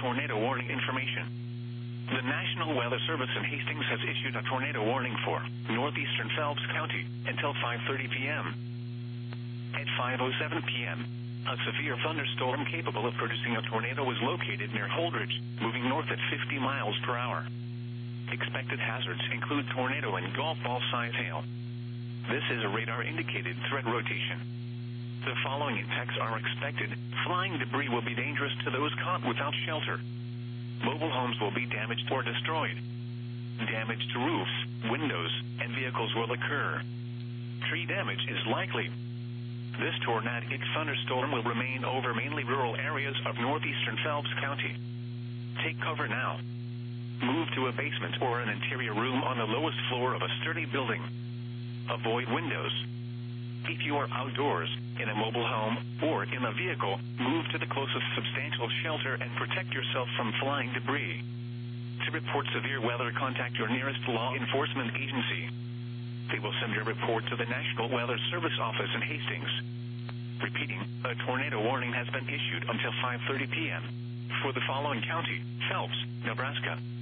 tornado warning information. The National Weather Service in Hastings has issued a tornado warning for northeastern Phelps County until 5:30 p.m. At 5:07 p.m., a severe thunderstorm capable of producing a tornado was located near Holdridge, moving north at 50 miles per hour. Expected hazards include tornado and golf ball-sized hail. This is a radar-indicated threat rotation. The following impacts are expected. Flying debris will be dangerous to those caught without shelter. Mobile homes will be damaged or destroyed. Damage to roofs, windows, and vehicles will occur. Tree damage is likely. This tornadic thunderstorm will remain over mainly rural areas of northeastern Phelps County. Take cover now. Move to a basement or an interior room on the lowest floor of a sturdy building. Avoid windows. If you are outdoors, in a mobile home, or in a vehicle, move to the closest substantial shelter and protect yourself from flying debris. To report severe weather, contact your nearest law enforcement agency. They will send your report to the National Weather Service office in Hastings. Repeating, a tornado warning has been issued until 5:30 p.m. for the following county: Phelps, Nebraska,